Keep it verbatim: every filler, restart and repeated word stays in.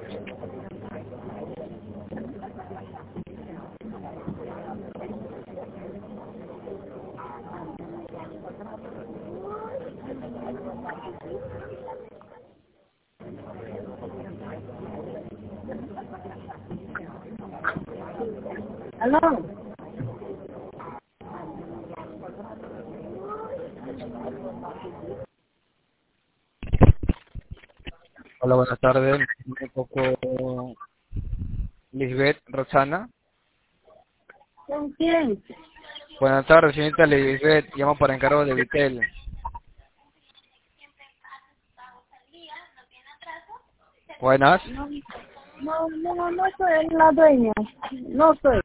¿Aló? Hola, buenas tardes. Un poco Lisbeth, Roxana. ¿Con quién? Buenas tardes, señorita Lisbeth. Llamo para encargo de Vitel. Buenas. No, no, no, no soy la dueña. No soy.